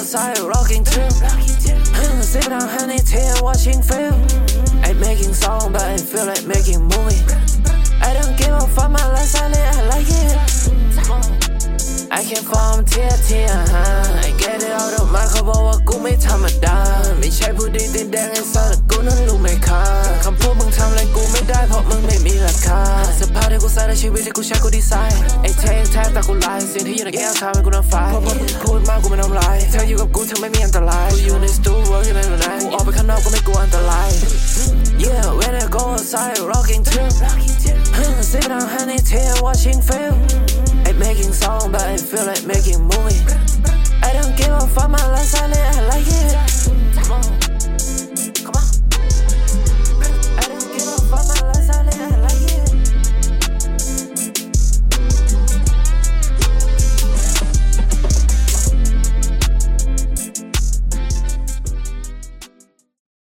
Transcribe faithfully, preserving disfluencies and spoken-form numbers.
outside rocking too. Sipping on honey tea and watching film. Ain't making song, but I feel like making movie. I don't give a fuck, my life silent, I like it. I can't form tear tear, huh? I get it out of my cup, but กูไม่ธรรมดาไม่ใช่ผู้ดีติดแดงไอ้สัตว์กูนั้นรู้ไม่ค่าคำพูดมึงทำอะไรกูไม่ได้เพราะมึงไม่มีราคาเสื้อผ้าที่กูใส่และชีวิตที่กูใช้กูดีไซน์ไอ้เทงแทงแต่กูไลน์สิ่งที่อยู่ในแก้วทำให้กูน้ำไฟเพราะมึงพูดมากกูไม่น้ำลายเธออยู่กับกูเธอไม่มีอันตรายกูอยู่ในสตูเวิร์กอยู่ในไหนกูออกไปข้างนอกกูไม่กลัวอันตราย Yeah when I go outside rocking too Sipping on honey tea and watching film Ain't making song but I feel like making movie I don't give a fuck, my life silent, I like it